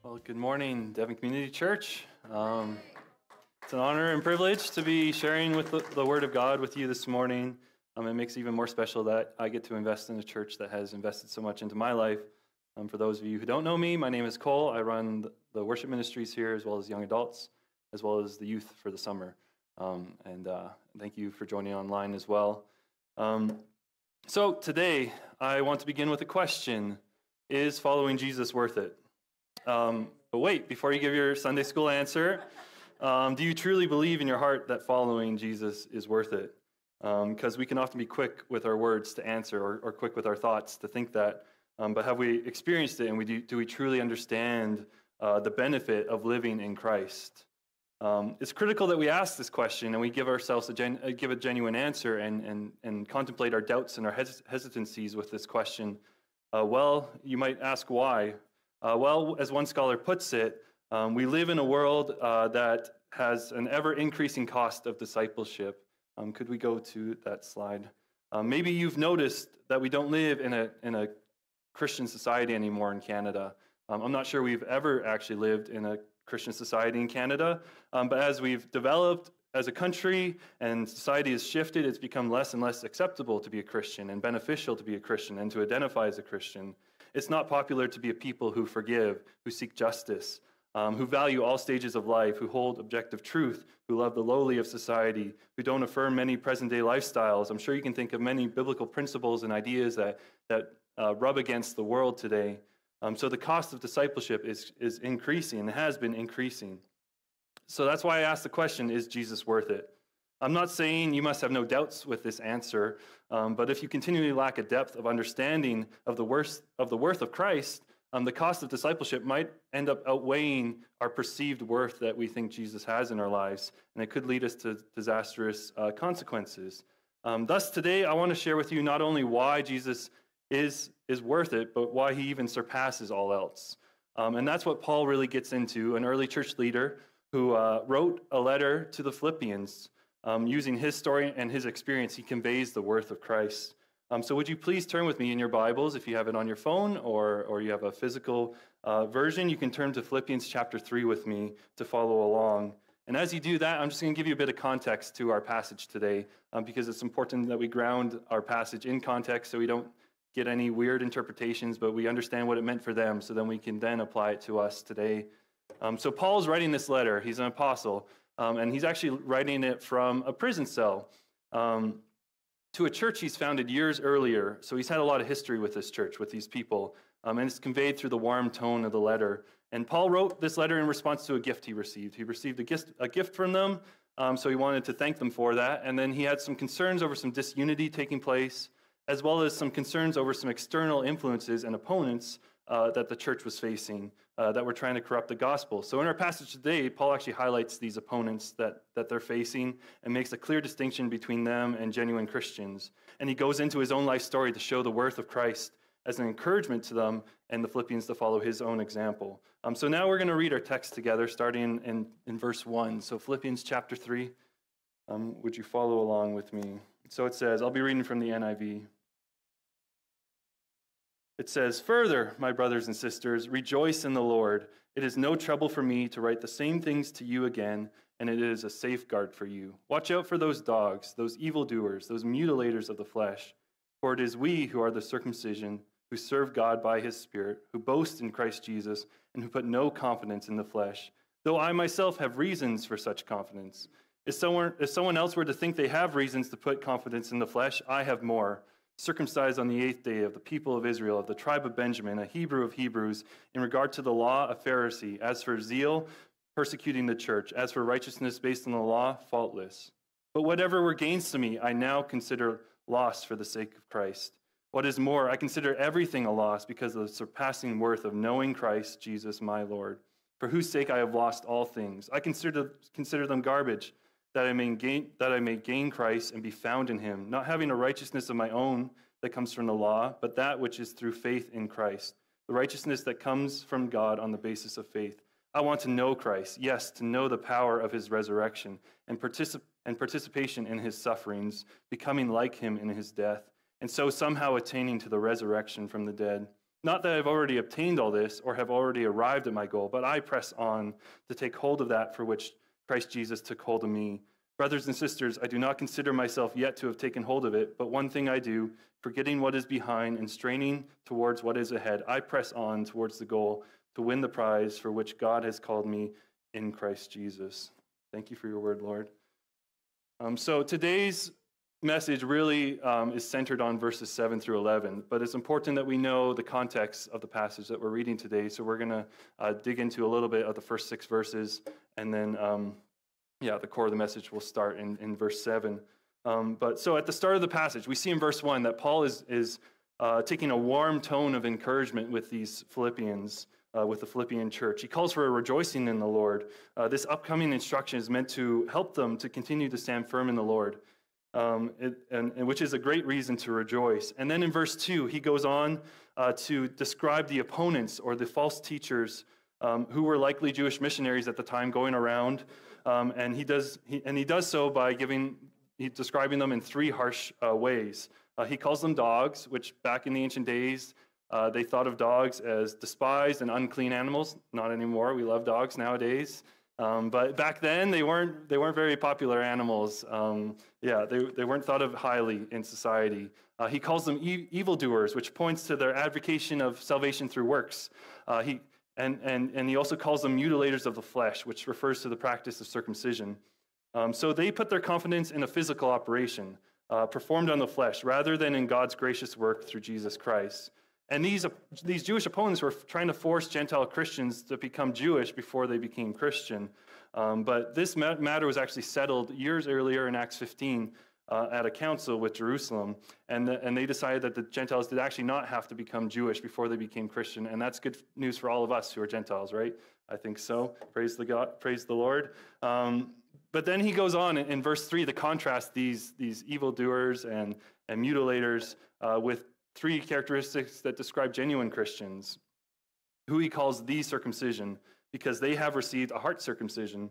Well, good morning, Devon Community Church. It's an honor and privilege to be sharing with the Word of God with you this morning. It makes it even more special that I get to invest in a church that has invested so much into my life. For those of you who don't know me, my name is Cole. I run the worship ministries here, as well as young adults, as well as the youth for the summer. And thank you for joining online as well. So today, I want to begin with a question. Is following Jesus worth it? But wait, before you give your Sunday school answer, do you truly believe in your heart that following Jesus is worth it? Because we can often be quick with our words to answer or quick with our thoughts to think that. But have we experienced it, and do we truly understand the benefit of living in Christ? It's critical that we ask this question and we give ourselves give a genuine answer and contemplate our doubts and our hesitancies with this question. Well, you might ask why. Well, as one scholar puts it, we live in a world that has an ever-increasing cost of discipleship. Could we go to that slide? Maybe you've noticed that we don't live in a Christian society anymore in Canada. I'm not sure we've ever actually lived in a Christian society in Canada, but as we've developed as a country and society has shifted, it's become less and less acceptable to be a Christian and beneficial to be a Christian and to identify as a Christian. It's not popular to be a people who forgive, who seek justice, who value all stages of life, who hold objective truth, who love the lowly of society, who don't affirm many present-day lifestyles. I'm sure you can think of many biblical principles and ideas that rub against the world today. So the cost of discipleship is increasing and has been increasing. So that's why I asked the question, is Jesus worth it? I'm not saying you must have no doubts with this answer, but if you continually lack a depth of understanding of the worth of Christ, the cost of discipleship might end up outweighing our perceived worth that we think Jesus has in our lives, and it could lead us to disastrous consequences. Thus, today, I want to share with you not only why Jesus is worth it, but why he even surpasses all else. And that's what Paul really gets into, an early church leader who wrote a letter to the Philippians. Using his story and his experience, he conveys the worth of Christ. So would you please turn with me in your Bibles, if you have it on your phone or you have a physical version, you can turn to Philippians chapter 3 with me to follow along. And as you do that, I'm just going to give you a bit of context to our passage today, because it's important that we ground our passage in context so we don't get any weird interpretations, but we understand what it meant for them, so then we can then apply it to us today. So Paul's writing this letter. He's an apostle. And he's actually writing it from a prison cell to a church he's founded years earlier. So he's had a lot of history with this church, with these people. And it's conveyed through the warm tone of the letter. And Paul wrote this letter in response to a gift he received. He received a gift from them, so he wanted to thank them for that. And then he had some concerns over some disunity taking place, as well as some concerns over some external influences and opponents that the church was facing that were trying to corrupt the gospel. So in our passage today, Paul actually highlights these opponents that they're facing and makes a clear distinction between them and genuine Christians. And he goes into his own life story to show the worth of Christ as an encouragement to them and the Philippians to follow his own example. So now we're going to read our text together, starting in verse 1. So Philippians chapter 3, would you follow along with me? So it says, I'll be reading from the NIV. It says, "Further, my brothers and sisters, rejoice in the Lord. It is no trouble for me to write the same things to you again, and it is a safeguard for you. Watch out for those dogs, those evildoers, those mutilators of the flesh. For it is we who are the circumcision, who serve God by his Spirit, who boast in Christ Jesus, and who put no confidence in the flesh. Though I myself have reasons for such confidence. If someone else were to think they have reasons to put confidence in the flesh, I have more. Circumcised on the 8th day, of the people of Israel, of the tribe of Benjamin, a Hebrew of Hebrews, in regard to the law, a Pharisee, as for zeal, persecuting the church, as for righteousness based on the law, faultless. But whatever were gains to me, I now consider loss for the sake of Christ. What is more, I consider everything a loss because of the surpassing worth of knowing Christ Jesus my Lord, for whose sake I have lost all things. I consider them garbage, that I may gain Christ and be found in him, not having a righteousness of my own that comes from the law, but that which is through faith in Christ, the righteousness that comes from God on the basis of faith. I want to know Christ, yes, to know the power of his resurrection and participation in his sufferings, becoming like him in his death, and so somehow attaining to the resurrection from the dead. Not that I've already obtained all this or have already arrived at my goal, but I press on to take hold of that for which Christ Jesus took hold of me. Brothers and sisters, I do not consider myself yet to have taken hold of it, but one thing I do, forgetting what is behind and straining towards what is ahead, I press on towards the goal to win the prize for which God has called me in Christ Jesus. Thank you for your word, Lord. So today's message really is centered on verses 7 through 11, but it's important that we know the context of the passage that we're reading today. So we're going to dig into a little bit of the first 6 verses, and then the core of the message will start in verse 7. But so at the start of the passage, we see in verse 1 that Paul is taking a warm tone of encouragement with these Philippians, with the Philippian church. He calls for a rejoicing in the Lord. This upcoming instruction is meant to help them to continue to stand firm in the Lord, which is a great reason to rejoice. And then in verse 2, he goes on to describe the opponents or the false teachers who were likely Jewish missionaries at the time going around. And he does so by describing them in 3 harsh ways. He calls them dogs, which back in the ancient days, they thought of dogs as despised and unclean animals. Not anymore. We love dogs nowadays. But back then, they weren't very popular animals. They weren't thought of highly in society. He calls them evildoers, which points to their advocation of salvation through works. He also calls them mutilators of the flesh, which refers to the practice of circumcision. So they put their confidence in a physical operation performed on the flesh rather than in God's gracious work through Jesus Christ. And these Jewish opponents were trying to force Gentile Christians to become Jewish before they became Christian. But this matter was actually settled years earlier in Acts 15 at a council with Jerusalem. And they decided that the Gentiles did actually not have to become Jewish before they became Christian. And that's good news for all of us who are Gentiles, right? I think so. Praise the Lord. But then he goes on in verse 3 to contrast these evildoers and mutilators with 3 characteristics that describe genuine Christians, who he calls the circumcision, because they have received a heart circumcision,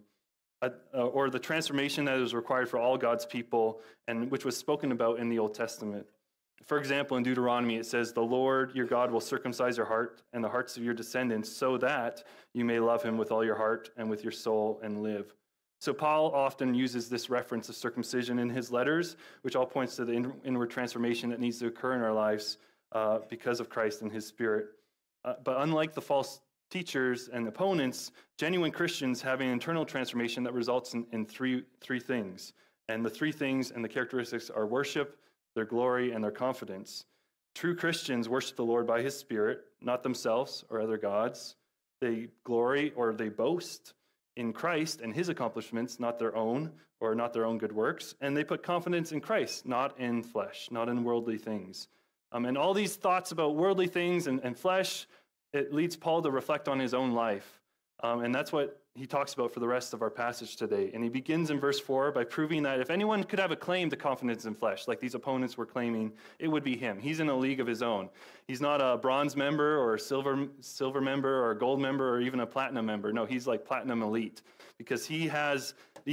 or the transformation that is required for all God's people, and which was spoken about in the Old Testament. For example, in Deuteronomy, it says, "The Lord your God will circumcise your heart and the hearts of your descendants, so that you may love him with all your heart and with your soul and live." So Paul often uses this reference of circumcision in his letters, which all points to the inward transformation that needs to occur in our lives because of Christ and his Spirit. But unlike the false teachers and opponents, genuine Christians have an internal transformation that results in three things. And the 3 things and the characteristics are worship, their glory, and their confidence. True Christians worship the Lord by his Spirit, not themselves or other gods. They glory or they boast in Christ and his accomplishments, not their own or not their own good works. And they put confidence in Christ, not in flesh, not in worldly things. And all these thoughts about worldly things and flesh, it leads Paul to reflect on his own life. And that's what he talks about for the rest of our passage today. And he begins in verse 4 by proving that if anyone could have a claim to confidence in flesh, like these opponents were claiming, it would be him. He's in a league of his own. He's not a bronze member or a silver member or a gold member or even a platinum member. No, he's like platinum elite, because he has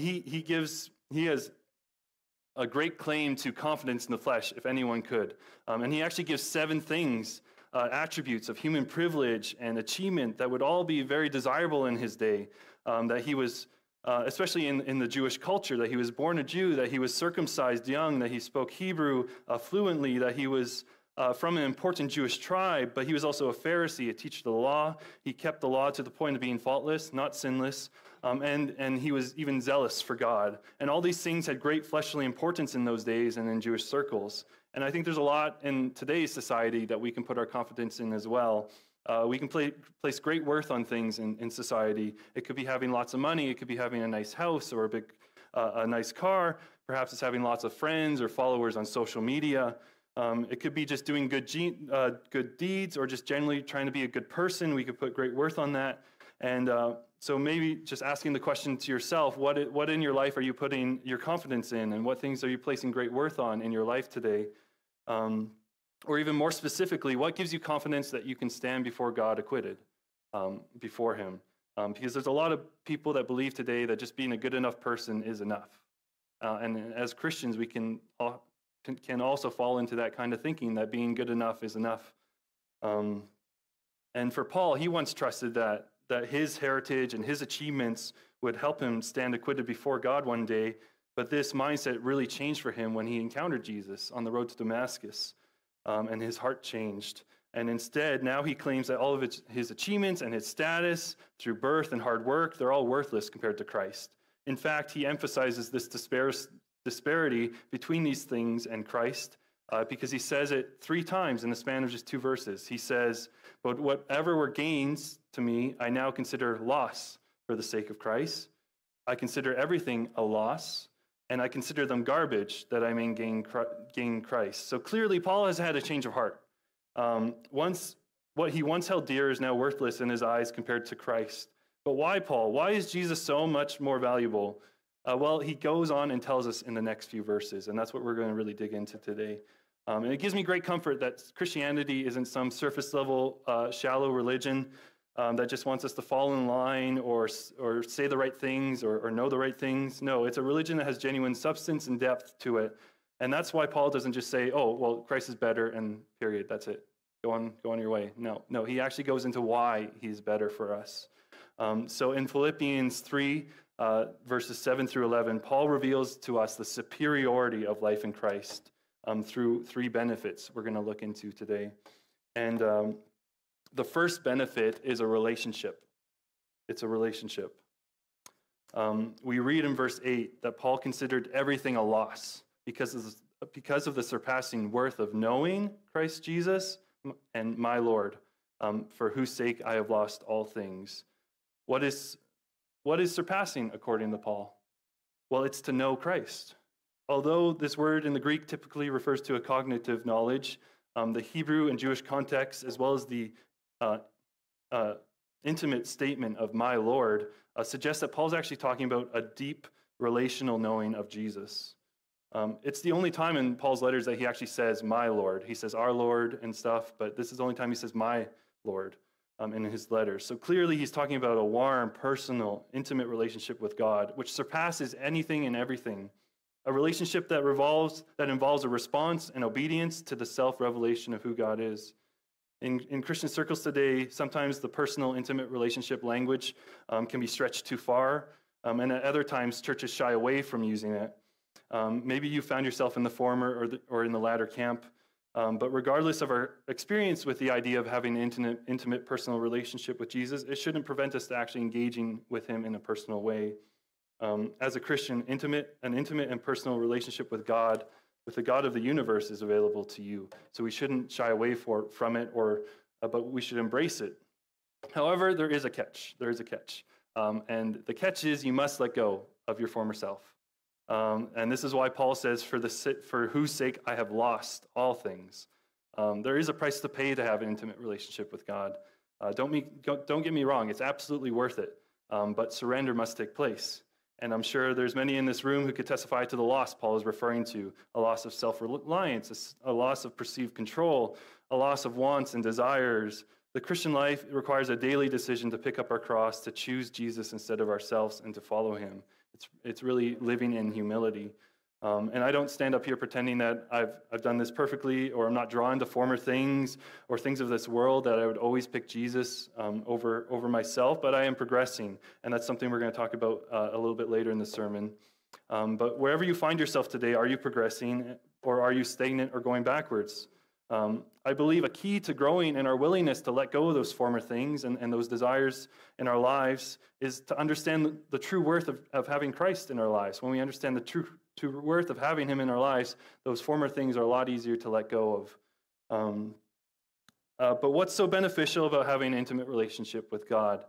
a great claim to confidence in the flesh, if anyone could. And he actually gives 7 things, attributes of human privilege and achievement that would all be very desirable in his day. That he was, especially in the Jewish culture, that he was born a Jew, that he was circumcised young, that he spoke Hebrew fluently, that he was from an important Jewish tribe, but he was also a Pharisee, a teacher of the law. He kept the law to the point of being faultless, not sinless, and he was even zealous for God. And all these things had great fleshly importance in those days and in Jewish circles. And I think there's a lot in today's society that we can put our confidence in as well. We can place great worth on things in society. It could be having lots of money. It could be having a nice house or a nice car. Perhaps it's having lots of friends or followers on social media. It could be just doing good deeds or just generally trying to be a good person. We could put great worth on that. And so maybe just asking the question to yourself, what in your life are you putting your confidence in, and what things are you placing great worth on in your life today? Or even more specifically, what gives you confidence that you can stand before God acquitted before him? Because there's a lot of people that believe today that just being a good enough person is enough. And as Christians, we can also fall into that kind of thinking that being good enough is enough. And for Paul, he once trusted that his heritage and his achievements would help him stand acquitted before God one day. But this mindset really changed for him when he encountered Jesus on the road to Damascus, and his heart changed. And instead, now he claims that all of his achievements and his status through birth and hard work, they're all worthless compared to Christ. In fact, he emphasizes this disparity between these things and Christ, because he says it 3 times in the span of just 2 verses. He says, "But whatever were gains to me, I now consider loss for the sake of Christ. I consider everything a loss, and I consider them garbage that I may gain Christ." So clearly, Paul has had a change of heart. What he once held dear is now worthless in his eyes compared to Christ. But why, Paul? Why is Jesus so much more valuable? Well, he goes on and tells us in the next few verses, and that's what we're going to really dig into today. And it gives me great comfort that Christianity isn't some surface-level, shallow religion that just wants us to fall in line or say the right things or know the right things. No, it's a religion that has genuine substance and depth to it. And that's why Paul doesn't just say, "Oh, well, Christ is better," and period, that's it. Go on your way. No, he actually goes into why he's better for us. So in Philippians 3, verses 7 through 11, Paul reveals to us the superiority of life in Christ through 3 benefits we're going to look into today. And the first benefit is a relationship. It's a relationship. We read in verse 8 that Paul considered everything a loss because of the surpassing worth of knowing Christ Jesus and my Lord, for whose sake I have lost all things. What is surpassing, according to Paul? Well, it's to know Christ. Although this word in the Greek typically refers to a cognitive knowledge, the Hebrew and Jewish context, as well as the intimate statement of my Lord, suggests that Paul's actually talking about a deep relational knowing of Jesus. It's the only time in Paul's letters that he actually says my Lord. He says our Lord and stuff, but this is the only time he says my Lord in his letters. So clearly he's talking about a warm, personal, intimate relationship with God, which surpasses anything and everything. A relationship that involves a response and obedience to the self-revelation of who God is. In Christian circles today, sometimes the personal, intimate relationship language can be stretched too far, and at other times churches shy away from using it. Maybe you found yourself in the former or in the latter camp, but regardless of our experience with the idea of having an intimate personal relationship with Jesus, it shouldn't prevent us to actually engaging with him in a personal way. As a Christian, an intimate and personal relationship with God, with the God of the universe, is available to you. So we shouldn't shy away from it, but we should embrace it. However, there is a catch. And the catch is you must let go of your former self. And this is why Paul says, for whose sake I have lost all things. There is a price to pay to have an intimate relationship with God. Don't get me wrong, it's absolutely worth it. But surrender must take place. And I'm sure there's many in this room who could testify to the loss Paul is referring to, a loss of self-reliance, a loss of perceived control, a loss of wants and desires. The Christian life requires a daily decision to pick up our cross, to choose Jesus instead of ourselves, and to follow him. It's really living in humility. And I don't stand up here pretending that I've done this perfectly, or I'm not drawn to former things or things of this world, that I would always pick Jesus over myself, but I am progressing, and that's something we're going to talk about a little bit later in the sermon. But wherever you find yourself today, are you progressing, or are you stagnant or going backwards? I believe a key to growing in our willingness to let go of those former things and those desires in our lives is to understand the true worth of having Christ in our lives. When we understand the true worth of having him in our lives, those former things are a lot easier to let go of. But what's so beneficial about having an intimate relationship with God?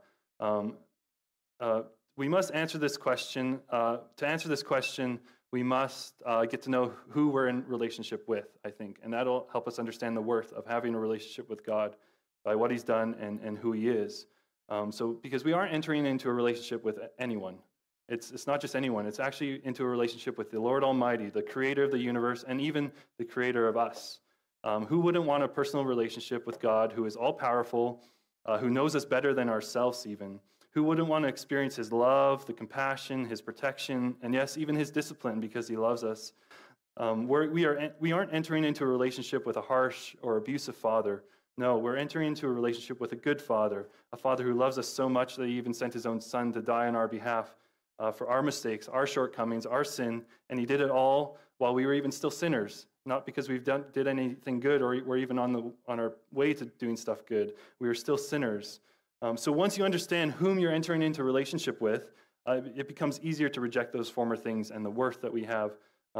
We must answer this question. To answer this question, we must get to know who we're in relationship with, I think. And that'll help us understand the worth of having a relationship with God by what he's done and who he is. Because we aren't entering into a relationship with anyone. It's not just anyone. It's actually into a relationship with the Lord Almighty, the creator of the universe, and even the creator of us. Who wouldn't want a personal relationship with God, who is all-powerful, who knows us better than ourselves even? Who wouldn't want to experience his love, the compassion, his protection, and yes, even his discipline because he loves us? We aren't entering into a relationship with a harsh or abusive father, No, we're entering into a relationship with a good Father, a Father who loves us so much that he even sent his own Son to die on our behalf for our mistakes, our shortcomings, our sin, and he did it all while we were even still sinners, not because did anything good or we're even on our way to doing stuff good. We were still sinners. So once you understand whom you're entering into a relationship with, it becomes easier to reject those former things and the worth that we have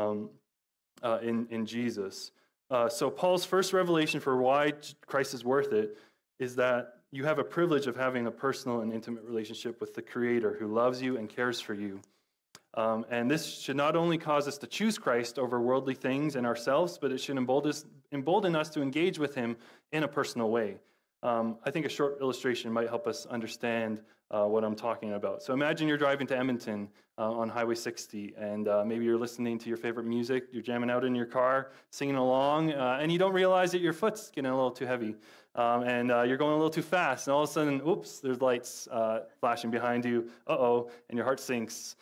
in Jesus. So Paul's first revelation for why Christ is worth it is that you have a privilege of having a personal and intimate relationship with the Creator who loves you and cares for you. And this should not only cause us to choose Christ over worldly things and ourselves, but it should embolden us to engage with him in a personal way. I think a short illustration might help us understand what I'm talking about. So imagine you're driving to Edmonton on Highway 60, and maybe you're listening to your favorite music, you're jamming out in your car, singing along, and you don't realize that your foot's getting a little too heavy, and you're going a little too fast, and all of a sudden, oops, there's lights flashing behind you, and your heart sinks.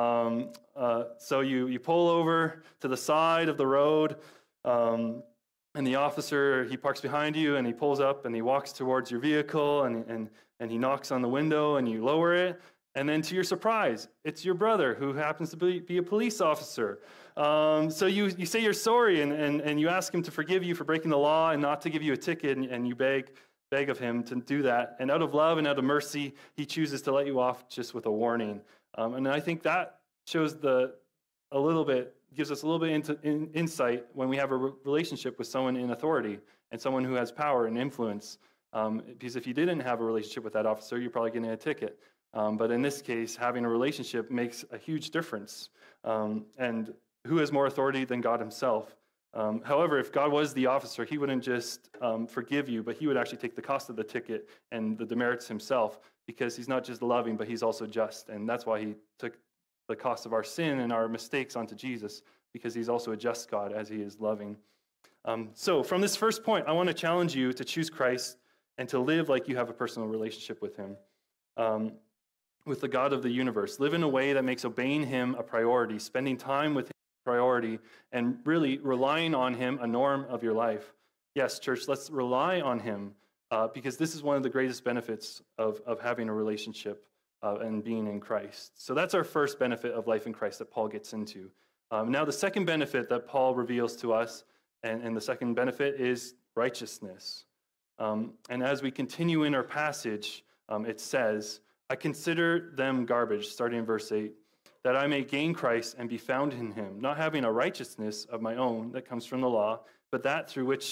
So you pull over to the side of the road, and the officer, he parks behind you, and he pulls up, and he walks towards your vehicle, and he knocks on the window, and you lower it, and then to your surprise, it's your brother who happens to be a police officer. So you say you're sorry, and you ask him to forgive you for breaking the law and not to give you a ticket, and you beg of him to do that. And out of love and out of mercy, he chooses to let you off just with a warning. And I think that shows gives us a little bit insight when we have a relationship with someone in authority and someone who has power and influence. Because if you didn't have a relationship with that officer, you're probably getting a ticket. But in this case, having a relationship makes a huge difference. And who has more authority than God himself? However, if God was the officer, he wouldn't just forgive you, but he would actually take the cost of the ticket and the demerits himself, because he's not just loving, but he's also just. And that's why he took the cost of our sin and our mistakes onto Jesus, because he's also a just God as he is loving. So from this first point, I want to challenge you to choose Christ and to live like you have a personal relationship with him, with the God of the universe. Live in a way that makes obeying him a priority, spending time with him a priority, and really relying on him a norm of your life. Yes, church, let's rely on him, because this is one of the greatest benefits of having a relationship and being in Christ. So that's our first benefit of life in Christ that Paul gets into. Now the second benefit that Paul reveals to us, and the second benefit is righteousness. And as we continue in our passage, it says, I consider them garbage, starting in verse 8, that I may gain Christ and be found in him, not having a righteousness of my own that comes from the law, but that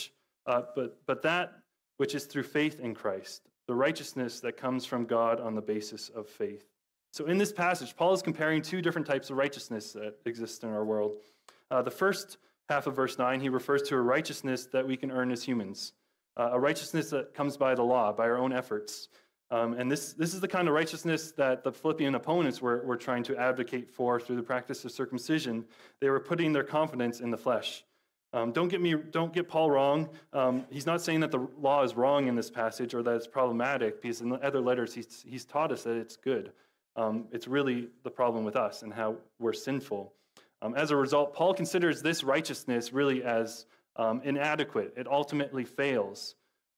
which is through faith in Christ, the righteousness that comes from God on the basis of faith. So in this passage, Paul is comparing two different types of righteousness that exist in our world. The first half of verse 9, he refers to a righteousness that we can earn as humans, a righteousness that comes by the law, by our own efforts. And this is the kind of righteousness that the Philippian opponents were trying to advocate for through the practice of circumcision. They were putting their confidence in the flesh. Don't get Paul wrong. He's not saying that the law is wrong in this passage or that it's problematic, because in the other letters he's taught us that it's good. It's really the problem with us and how we're sinful. As a result, Paul considers this righteousness really as inadequate. It ultimately fails.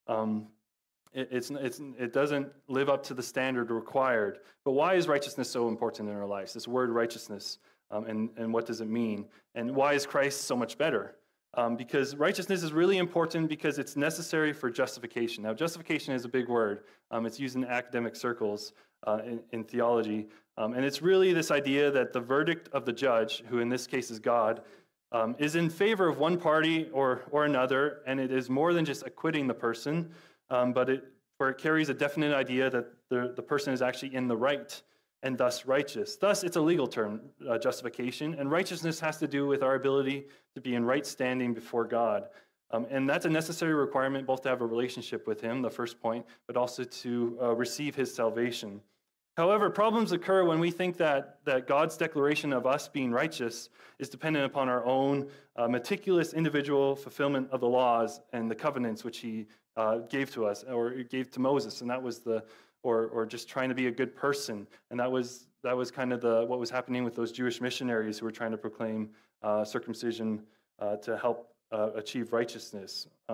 It doesn't live up to the standard required. But why is righteousness so important in our lives? This word righteousness, and what does it mean? And why is Christ so much better? Because righteousness is really important because it's necessary for justification. Now, justification is a big word. It's used in academic circles in theology. And it's really this idea that the verdict of the judge, who in this case is God, is in favor of one party or another, and it is more than just acquitting the person, but it carries a definite idea that the person is actually in the right and thus righteous. Thus, it's a legal term, justification, and righteousness has to do with our ability to be in right standing before God. And that's a necessary requirement both to have a relationship with him, the first point, but also to receive his salvation. However, problems occur when we think that God's declaration of us being righteous is dependent upon our own meticulous individual fulfillment of the laws and the covenants which he gave to us, or gave to Moses, and that was or just trying to be a good person. And that was kind of what was happening with those Jewish missionaries who were trying to proclaim circumcision to help achieve righteousness. But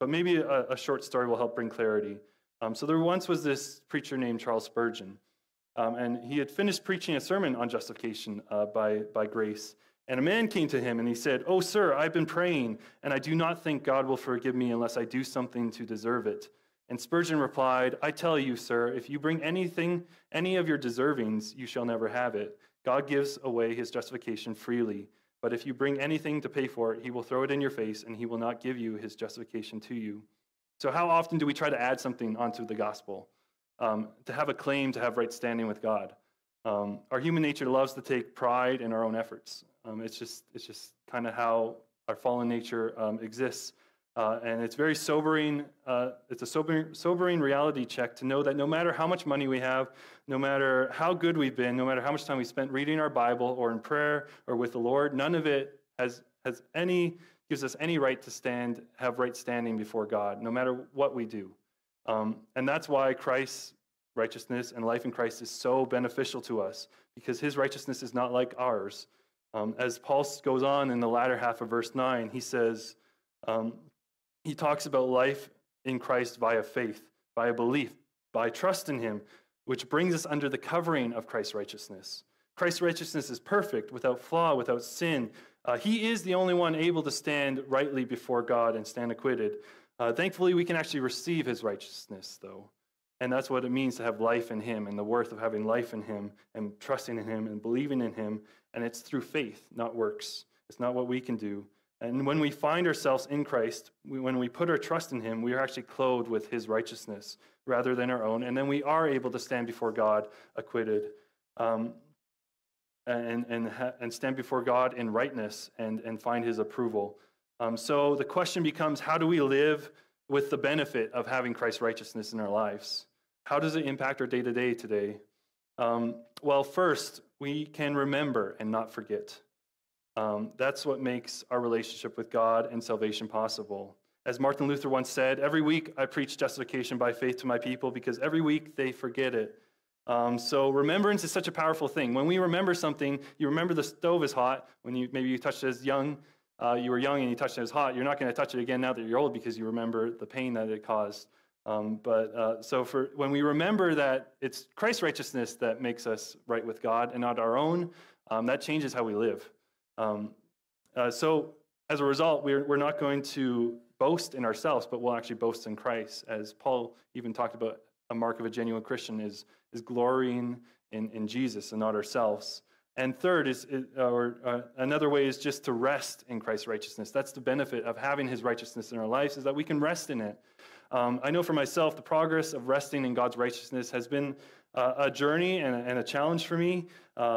but maybe a short story will help bring clarity. So there once was this preacher named Charles Spurgeon, and he had finished preaching a sermon on justification by grace. And a man came to him and he said, "Oh, sir, I've been praying, and I do not think God will forgive me unless I do something to deserve it." And Spurgeon replied, "I tell you, sir, if you bring any of your deservings, you shall never have it. God gives away his justification freely. But if you bring anything to pay for it, he will throw it in your face, and he will not give you his justification to you." So how often do we try to add something onto the gospel? To have a claim to have right standing with God. Our human nature loves to take pride in our own efforts. It's just kind of how our fallen nature exists. And it's very sobering. It's a sobering reality check to know that no matter how much money we have, no matter how good we've been, no matter how much time we spent reading our Bible or in prayer or with the Lord, none of it gives us any right to have right standing before God, no matter what we do. And that's why Christ's righteousness and life in Christ is so beneficial to us, because his righteousness is not like ours. As Paul goes on in the latter half of verse 9, he says, he talks about life in Christ via faith, via belief, by trust in him, which brings us under the covering of Christ's righteousness. Christ's righteousness is perfect, without flaw, without sin. He is the only one able to stand rightly before God and stand acquitted. Thankfully, we can actually receive his righteousness, though. And that's what it means to have life in him, and the worth of having life in him and trusting in him and believing in him. And it's through faith, not works. It's not what we can do. And when we find ourselves in Christ, when we put our trust in him, we are actually clothed with his righteousness rather than our own. And then we are able to stand before God acquitted, and stand before God in rightness and find his approval. So the question becomes, how do we live with the benefit of having Christ's righteousness in our lives? How does it impact our day-to-day today? Well, first, we can remember and not forget. That's what makes our relationship with God and salvation possible. As Martin Luther once said, "Every week I preach justification by faith to my people because every week they forget it." So remembrance is such a powerful thing. When we remember something, you remember the stove is hot. When maybe you touched it as young, you were young and you touched it as hot. You're not going to touch it again now that you're old because you remember the pain that it caused. So when we remember that it's Christ's righteousness that makes us right with God and not our own, that changes how we live. So as a result, we're not going to boast in ourselves, but we'll actually boast in Christ. As Paul even talked about, a mark of a genuine Christian is glorying in Jesus and not ourselves. And third another way is just to rest in Christ's righteousness. That's the benefit of having his righteousness in our lives, is that we can rest in it. I know for myself, the progress of resting in God's righteousness has been a journey and a challenge for me.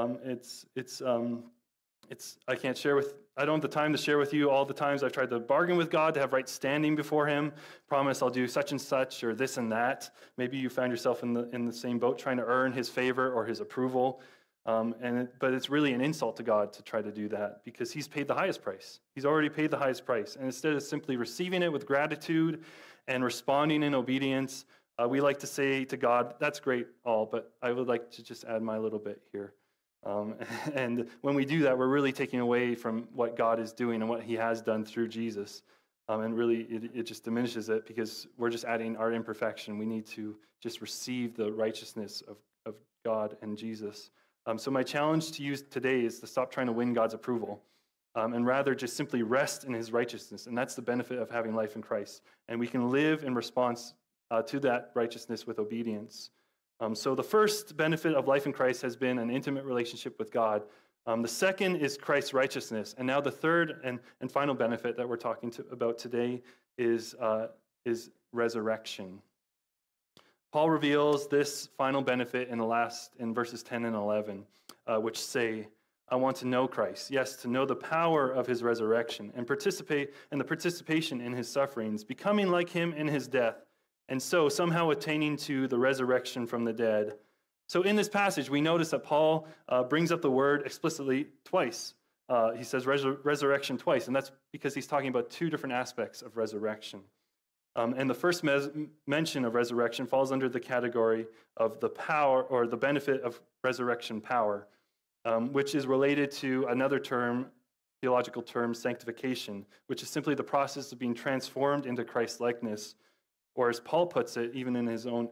I don't have the time to share with you all the times I've tried to bargain with God to have right standing before him, promise I'll do such and such or this and that. Maybe you found yourself in the same boat trying to earn his favor or his approval. But it's really an insult to God to try to do that, because he's paid the highest price. He's already paid the highest price. And instead of simply receiving it with gratitude and responding in obedience, we like to say to God, "That's great, all, but I would like to just add my little bit here." And when we do that, we're really taking away from what God is doing and what he has done through Jesus. And really, it just diminishes it, because we're just adding our imperfection. We need to just receive the righteousness of God and Jesus. So my challenge to you today is to stop trying to win God's approval, and rather just simply rest in his righteousness. And that's the benefit of having life in Christ. And we can live in response to that righteousness with obedience. So the first benefit of life in Christ has been an intimate relationship with God. The second is Christ's righteousness. And now the third and final benefit that we're talking about today is resurrection. Paul reveals this final benefit in verses 10 and 11, which say, "I want to know Christ, yes, to know the power of his resurrection and participate in the participation in his sufferings, becoming like him in his death, and so somehow attaining to the resurrection from the dead." So in this passage, we notice that Paul brings up the word explicitly twice. He says resurrection twice, and that's because he's talking about two different aspects of resurrection. And the first mention of resurrection falls under the category of the power or the benefit of resurrection power, which is related to another term theological term sanctification, which is simply the process of being transformed into Christ's likeness, or as Paul puts it, even in his own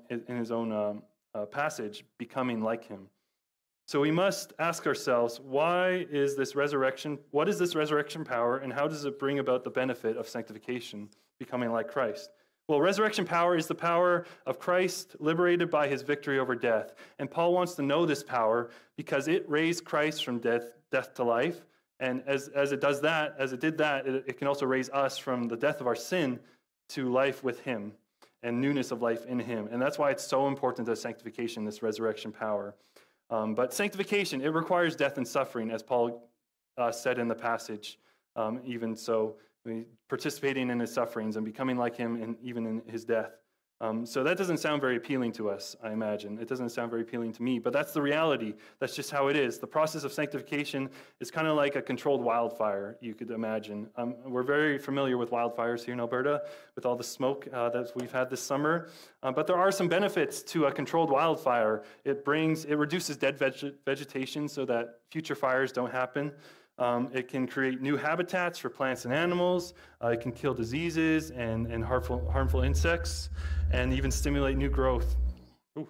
passage, becoming like him. So we must ask ourselves, what is this resurrection power, and how does it bring about the benefit of sanctification, becoming like Christ? Well, resurrection power is the power of Christ liberated by his victory over death. And Paul wants to know this power because it raised Christ from death to life. And as it did that, it can also raise us from the death of our sin to life with him and newness of life in him. And that's why it's so important to sanctification, this resurrection power. But sanctification, it requires death and suffering, as Paul said in the passage. Even so, participating in his sufferings and becoming like him, and even in his death. So that doesn't sound very appealing to us, I imagine. It doesn't sound very appealing to me, but that's the reality. That's just how it is. The process of sanctification is kind of like a controlled wildfire, you could imagine. We're very familiar with wildfires here in Alberta, with all the smoke that we've had this summer. But there are some benefits to a controlled wildfire. It reduces dead vegetation so that future fires don't happen. It can create new habitats for plants and animals. It can kill diseases and harmful insects, and even stimulate new growth. Ooh,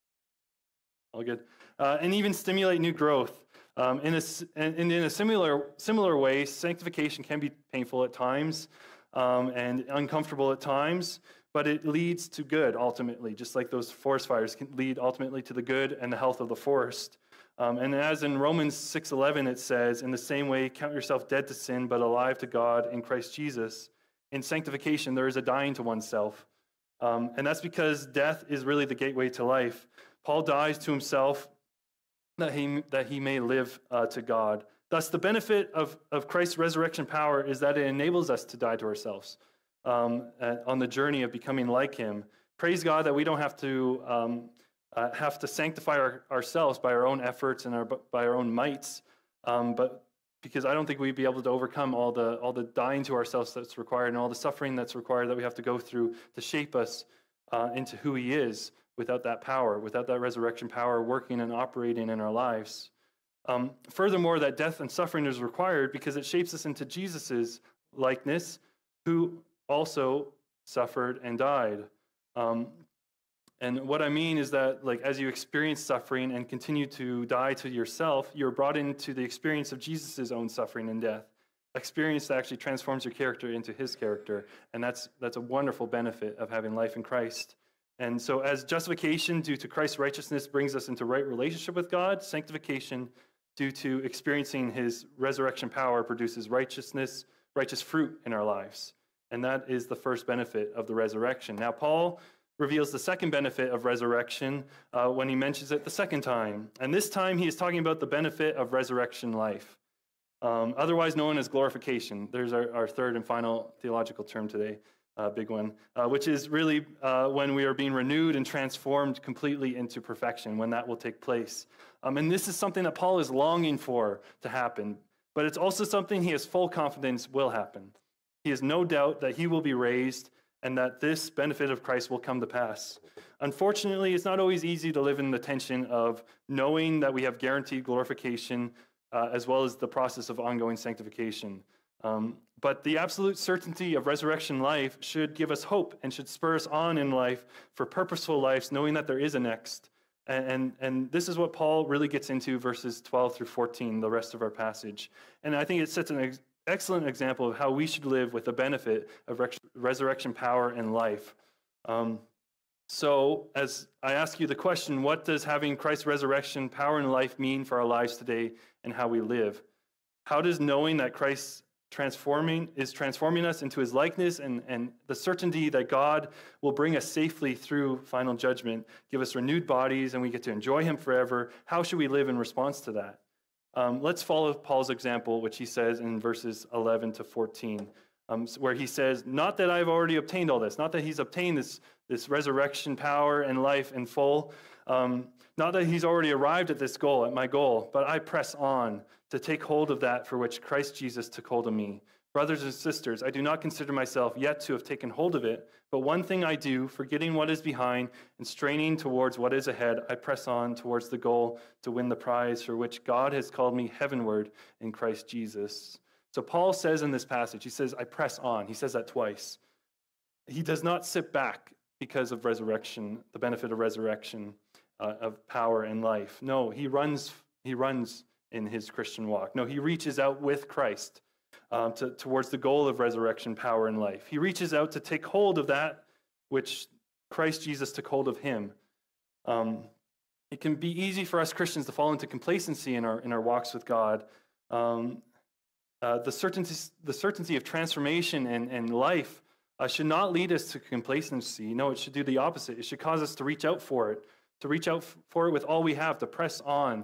all good. And even stimulate new growth. In a similar way, sanctification can be painful at times and uncomfortable at times, but it leads to good ultimately, just like those forest fires can lead ultimately to the good and the health of the forest. And as in Romans 6:11 it says, in the same way, count yourself dead to sin, but alive to God in Christ Jesus. In sanctification, there is a dying to oneself. And that's because death is really the gateway to life. Paul dies to himself that he may live to God. Thus, the benefit of Christ's resurrection power is that it enables us to die to ourselves on the journey of becoming like him. Praise God that we don't have to sanctify ourselves by our own efforts and by our own mights, but because I don't think we'd be able to overcome all the dying to ourselves that's required and all the suffering that's required that we have to go through to shape us into who he is without that power, without that resurrection power working and operating in our lives. Furthermore, that death and suffering is required because it shapes us into Jesus's likeness, who also suffered and died. And what I mean is that, like, as you experience suffering and continue to die to yourself, you're brought into the experience of Jesus' own suffering and death. Experience that actually transforms your character into his character. And that's a wonderful benefit of having life in Christ. And so as justification due to Christ's righteousness brings us into right relationship with God, sanctification due to experiencing his resurrection power produces righteous fruit in our lives. And that is the first benefit of the resurrection. Now, Paul reveals the second benefit of resurrection when he mentions it the second time. And this time he is talking about the benefit of resurrection life, otherwise known as glorification. There's our third and final theological term today, big one, which is really when we are being renewed and transformed completely into perfection, when that will take place. And this is something that Paul is longing for to happen, but it's also something he has full confidence will happen. He has no doubt that he will be raised and that this benefit of Christ will come to pass. Unfortunately, it's not always easy to live in the tension of knowing that we have guaranteed glorification as well as the process of ongoing sanctification. But the absolute certainty of resurrection life should give us hope and should spur us on in life for purposeful lives, knowing that there is a next. And this is what Paul really gets into verses 12 through 14, the rest of our passage. And I think it sets an excellent example of how we should live with the benefit of resurrection power and life. So as I ask you the question, what does having Christ's resurrection power and life mean for our lives today and how we live? How does knowing that Christ is transforming us into his likeness and the certainty that God will bring us safely through final judgment, give us renewed bodies and we get to enjoy him forever? How should we live in response to that? Let's follow Paul's example, which he says in verses 11 to 14, where he says, not that I've already obtained all this, not that he's obtained this resurrection power and life in full, not that he's already arrived at this goal, at my goal, but I press on to take hold of that for which Christ Jesus took hold of me. Brothers and sisters, I do not consider myself yet to have taken hold of it, but one thing I do, forgetting what is behind and straining towards what is ahead, I press on towards the goal to win the prize for which God has called me heavenward in Christ Jesus. So Paul says in this passage, he says, I press on. He says that twice. He does not sit back because of resurrection, the benefit of resurrection, of power and life. No, he runs in his Christian walk. No, he reaches out with Christ towards the goal of resurrection, power, and life. He reaches out to take hold of that which Christ Jesus took hold of him. It can be easy for us Christians to fall into complacency in our walks with God. The certainty of transformation and life should not lead us to complacency. No, it should do the opposite. It should cause us to reach out for it, with all we have, to press on.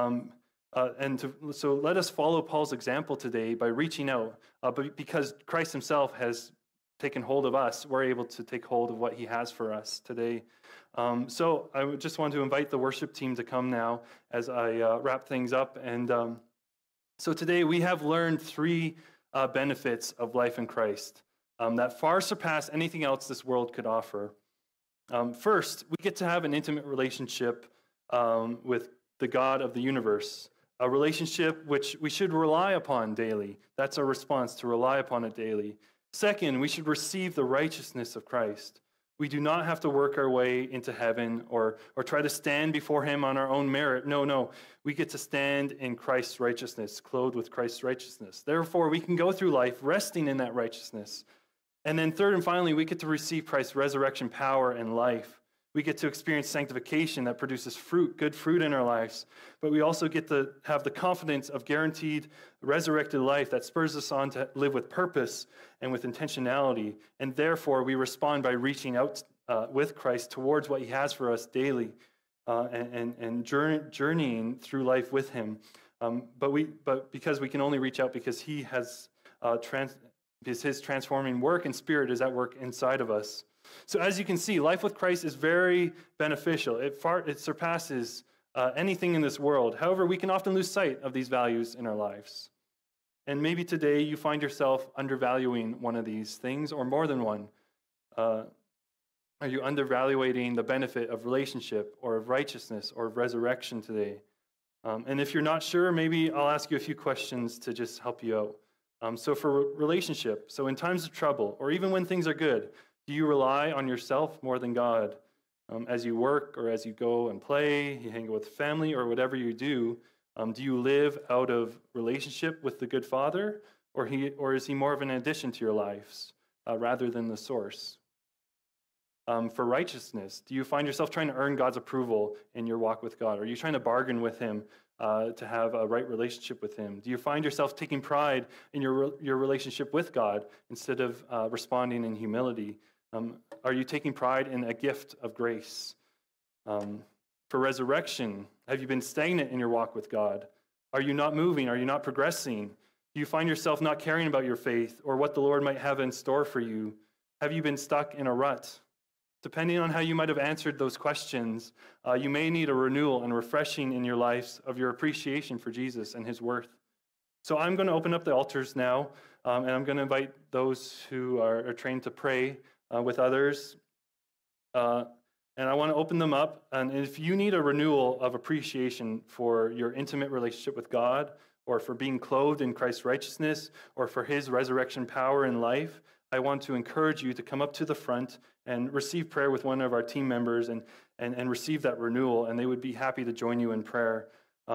So let us follow Paul's example today by reaching out. But because Christ himself has taken hold of us, we're able to take hold of what he has for us today. So I just want to invite the worship team to come now as I wrap things up. And so today we have learned three benefits of life in Christ that far surpass anything else this world could offer. First, we get to have an intimate relationship with the God of the universe, a relationship which we should rely upon daily. That's our response, to rely upon it daily. Second, we should receive the righteousness of Christ. We do not have to work our way into heaven or try to stand before him on our own merit. No. We get to stand in Christ's righteousness, clothed with Christ's righteousness. Therefore, we can go through life resting in that righteousness. And then third and finally, we get to receive Christ's resurrection power and life. We get to experience sanctification that produces fruit, good fruit in our lives. But we also get to have the confidence of guaranteed resurrected life that spurs us on to live with purpose and with intentionality. And therefore, we respond by reaching out with Christ towards what he has for us daily and journeying through life with him. But because we can only reach out because he has because his transforming work and spirit is at work inside of us. So as you can see, life with Christ is very beneficial. It surpasses anything in this world. However, we can often lose sight of these values in our lives. And maybe today you find yourself undervaluing one of these things or more than one. Are you undervaluating the benefit of relationship or of righteousness or of resurrection today? And if you're not sure, maybe I'll ask you a few questions to just help you out. So for relationship, so in times of trouble or even when things are good, do you rely on yourself more than God? As you work or as you go and play, you hang out with family or whatever you do you live out of relationship with the good Father or is he more of an addition to your lives rather than the source? For righteousness, do you find yourself trying to earn God's approval in your walk with God? Are you trying to bargain with him to have a right relationship with him? Do you find yourself taking pride in your relationship with God instead of responding in humility? Are you taking pride in a gift of grace? For resurrection, have you been stagnant in your walk with God? Are you not moving? Are you not progressing? Do you find yourself not caring about your faith or what the Lord might have in store for you? Have you been stuck in a rut? Depending on how you might have answered those questions, you may need a renewal and refreshing in your lives of your appreciation for Jesus and his worth. So I'm going to open up the altars now, and I'm going to invite those who are trained to pray with others. And I want to open them up. And if you need a renewal of appreciation for your intimate relationship with God, or for being clothed in Christ's righteousness, or for his resurrection power in life, I want to encourage you to come up to the front and receive prayer with one of our team members and receive that renewal, and they would be happy to join you in prayer.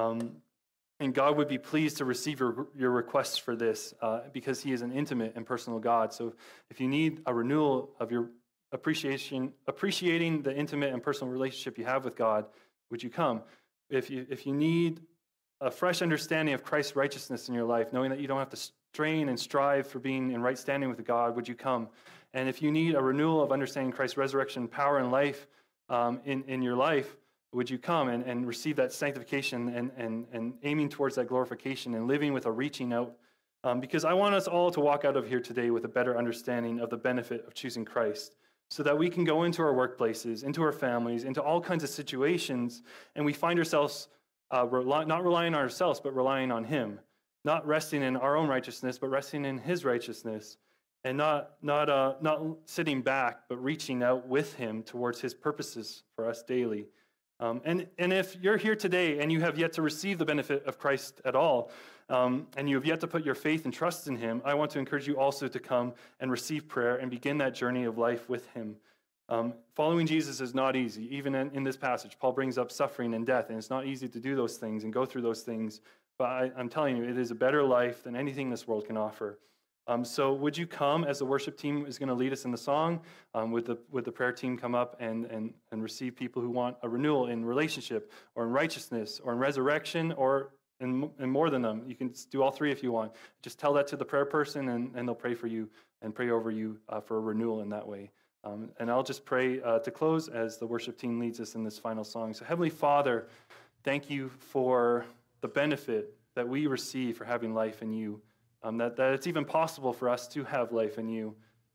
And God would be pleased to receive your requests for this because he is an intimate and personal God. So if you need a renewal of your appreciating the intimate and personal relationship you have with God, would you come? If you need a fresh understanding of Christ's righteousness in your life, knowing that you don't have to strain and strive for being in right standing with God, would you come? And if you need a renewal of understanding Christ's resurrection power and life in your life, would you come and receive that sanctification and aiming towards that glorification and living with a reaching out? Because I want us all to walk out of here today with a better understanding of the benefit of choosing Christ, so that we can go into our workplaces, into our families, into all kinds of situations, and we find ourselves not relying on ourselves, but relying on him, not resting in our own righteousness, but resting in his righteousness, and not sitting back, but reaching out with him towards his purposes for us daily. And if you're here today and you have yet to receive the benefit of Christ at all, and you have yet to put your faith and trust in him, I want to encourage you also to come and receive prayer and begin that journey of life with him. Following Jesus is not easy. Even in this passage, Paul brings up suffering and death, and it's not easy to do those things and go through those things. But I'm telling you, it is a better life than anything this world can offer. So would you come as the worship team is going to lead us in the song? Would the prayer team come up and receive people who want a renewal in relationship or in righteousness or in resurrection or in more than them? You can do all three if you want. Just tell that to the prayer person and they'll pray for you and pray over you for a renewal in that way. And I'll just pray to close as the worship team leads us in this final song. So Heavenly Father, thank you for the benefit that we receive for having life in you. That it's even possible for us to have life in you,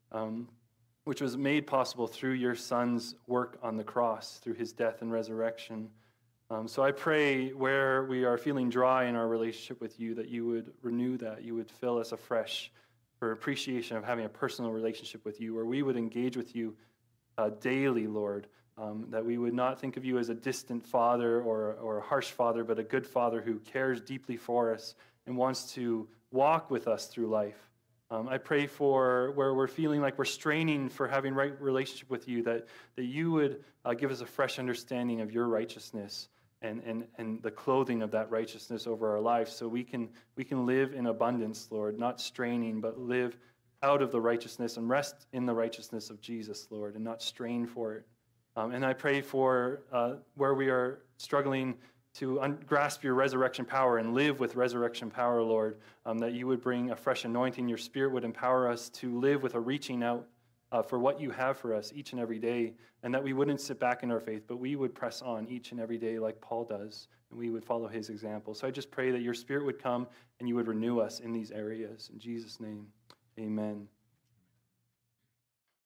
which was made possible through your Son's work on the cross, through his death and resurrection. So I pray where we are feeling dry in our relationship with you, that you would renew that, you would fill us afresh for appreciation of having a personal relationship with you, where we would engage with you daily, Lord, that we would not think of you as a distant father or a harsh father, but a good father who cares deeply for us and wants to walk with us through life. I pray for where we're feeling like we're straining for having right relationship with you, that you would give us a fresh understanding of your righteousness and the clothing of that righteousness over our lives, so we can live in abundance, Lord, not straining, but live out of the righteousness and rest in the righteousness of Jesus, Lord, and not strain for it. And I pray for where we are struggling to grasp your resurrection power and live with resurrection power, Lord, that you would bring a fresh anointing. Your Spirit would empower us to live with a reaching out for what you have for us each and every day, and that we wouldn't sit back in our faith, but we would press on each and every day like Paul does, and we would follow his example. So I just pray that your Spirit would come and you would renew us in these areas. In Jesus' name, amen.